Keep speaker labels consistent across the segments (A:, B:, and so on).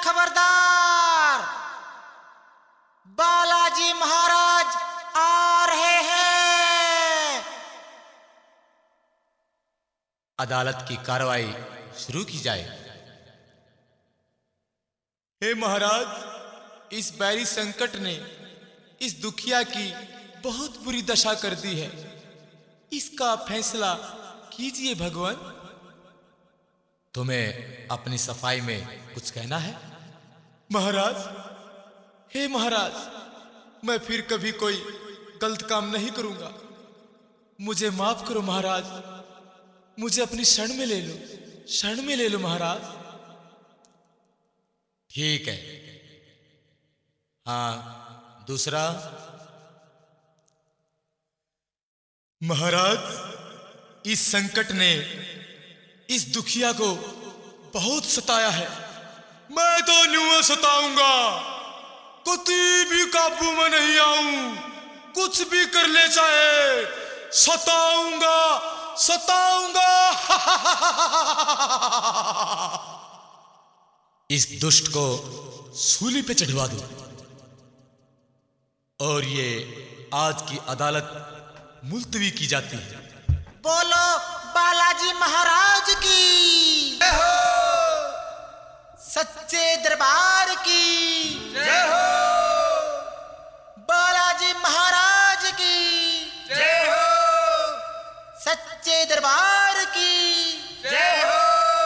A: खबरदार, बालाजी महाराज आ रहे हैं।
B: अदालत की कार्रवाई शुरू की जाए। हे महाराज, इस बैरी संकट ने इस दुखिया की बहुत बुरी दशा कर दी है। इसका फैसला कीजिए भगवान। तुम्हें अपनी सफाई में कुछ कहना है? महाराज, हे महाराज, मैं फिर कभी कोई गलत काम नहीं करूंगा। मुझे माफ करो महाराज, मुझे अपनी शरण में ले लो, शरण में ले लो महाराज। ठीक है। हाँ, दूसरा। महाराज, इस संकट ने इस दुखिया को बहुत सताया है। मैं तो न्यू सताऊंगा, कभी भी काबू में नहीं आऊं। कुछ भी कर ले चाहे, सताऊंगा सताऊंगा। इस दुष्ट को सूली पे चढ़वा दो और ये आज की अदालत मुलतवी की जाती है।
A: बोलो बालाजी महाराज की जय हो, सच्चे दरबार की जय हो, बालाजी महाराज की जय हो, सच्चे दरबार की जय हो।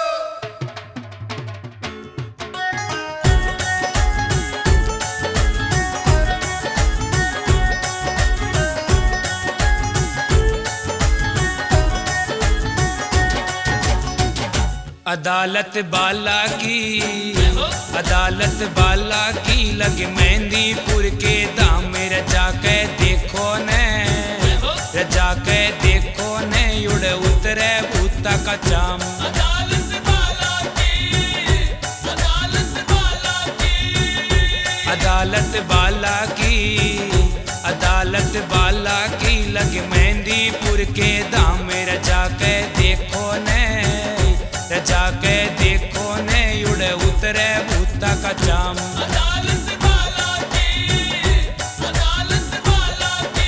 C: अदालत बाला की, अदालत बाला की लगे मेहंदीपुर के दाम में। रजा के देखो ने, रजा के देखो ने, उड़ उतरे भूता का चाम। अदालत बाला की, अदालत बाला की, अदालत बाला की, अदालत बाला की लगे मेहंदीपुर के दाम में। रजा के देखो ने, रजा के देखो ने, उड़े उतरे भूता का चाम। अदालत बाला की, अदालत बाला की।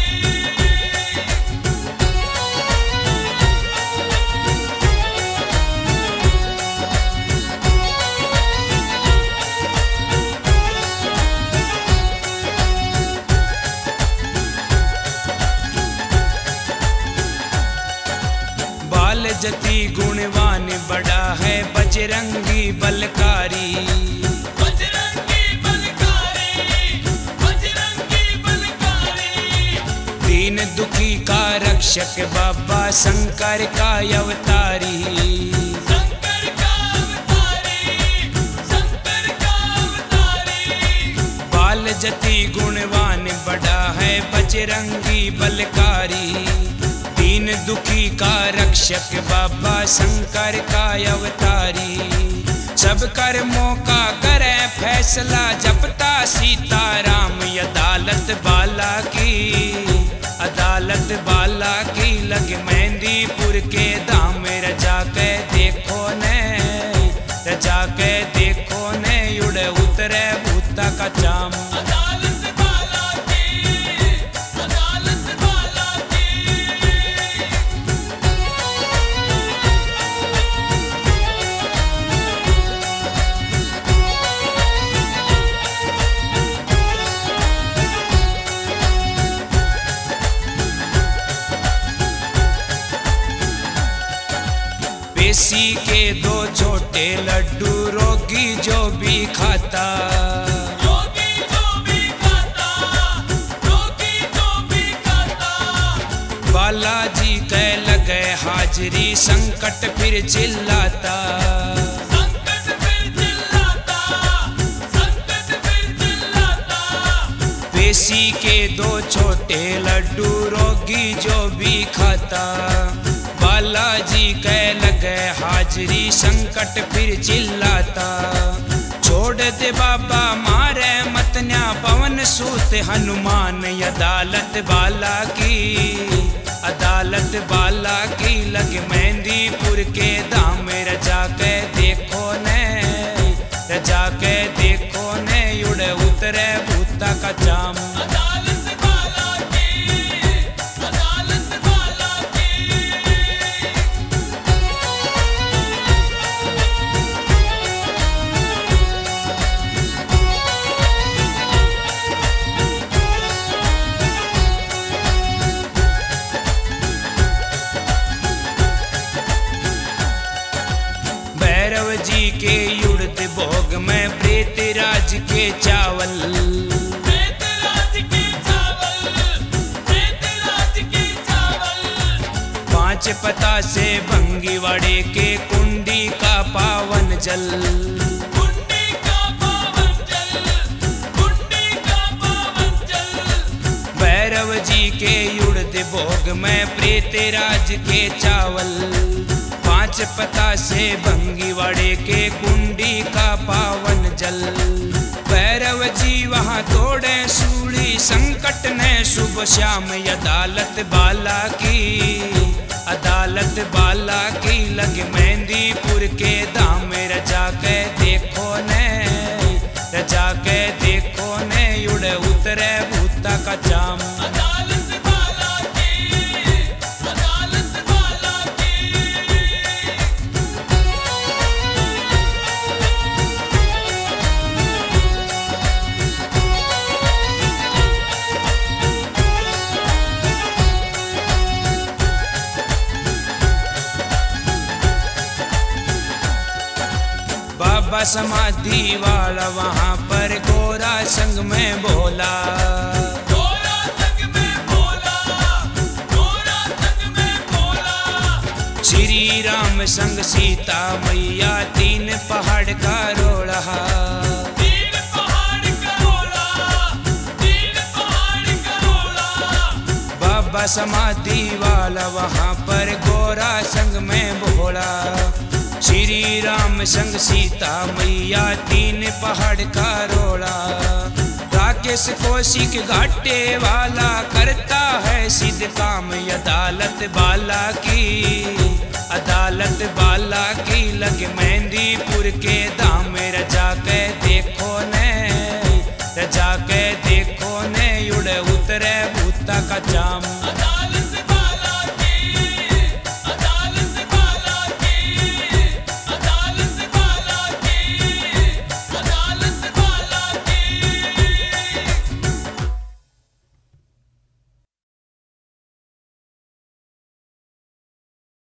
C: बाल जति गुणवान बड़ा है बजरंगी बलकारी। बजरंगी बलकारी, बजरंगी बलकारी। दीन दुखी का रक्षक बाबा शंकर का अवतारी। शंकर का अवतारी, शंकर का अवतारी। बाल जति गुणवान बड़ा है बजरंगी बलकारी। दीन दुखी का रक्षक बाबा शंकर का अवतारी। सब कर्मों का करे फैसला जपता सीताराम। अदालत बाला की, अदालत बाला की लगे मेहंदीपुर के दाम में। रजा के देखो ने, रजा के देखो ने, उड़े उतरे भूता का चाम। अदालत बाला की, अदालत बाला की। पेशी के दो छोटे लड्डू रोगी जो भी खाता। रोगी जो भी खाता, रोगी जो भी खाता। बालाजी के लगे हाजरी संकट फिर चिल्लाता। संकट फिर चिल्लाता, संकट फिर चिल्लाता। पेशी के दो छोटे लड्डू रोगी जो भी खाता। बालाजी के लगे हाजरी संकट फिर चिल्लाता। छोड़ दे बाबा मारे मतन्या पवन सूत हनुमान। अदालत बाला की, अदालत बाला की लगे मेहंदीपुर के दाम में। रजा के देखो ने, रजा के जाम। भैरव जी के युड़त भोग में प्रेत राज के चावल,
D: प्रेत राज के चावल, प्रेत राज के चावल।
C: 5 पता से भंगीवाड़े के कुंडी का पावन जल,
D: कुंडी का पावन जल, कुंडी का पावन जल।
C: भैरव जी के युड़त भोग में प्रेत राज के चावल, 5 पता से भंगीवाड़े के कुंडी का पावन जल। भैरव जी वहाँ तोड़े सूली संकट ने शुभ श्याम अदालत बाला की, अदालत बाला की लग मेहंदीपुर के धाम रजा के देखो ने, रजा के देखो ने उड़े उतरे भूता का जाम।
D: अदालत बाला की, अदालत बाला की।
C: बाबा समाधि वाला वहाँ पर गोरा संग में बोला,
D: गोरा संग में बोला, गोरा संग में बोला।
C: श्री राम संग सीता मैया 3 पहाड़ का रोड़ा,
D: 3 पहाड़ का रोड़ा, 3 पहाड़ का रोड़ा।
C: बाबा समाधि वाला वहाँ पर गोरा संग में बोला, श्री राम संग सीता मैया 3 पहाड़ का रोड़ा। राकेश कौशिक घाटे वाला करता है सिद्ध काम अदालत बाला की, अदालत बाला की लग मेहंदीपुर के धाम रजा के देखो ने, रजा के देखो ने उड़े उतरे भूता का जाम।
D: अदालत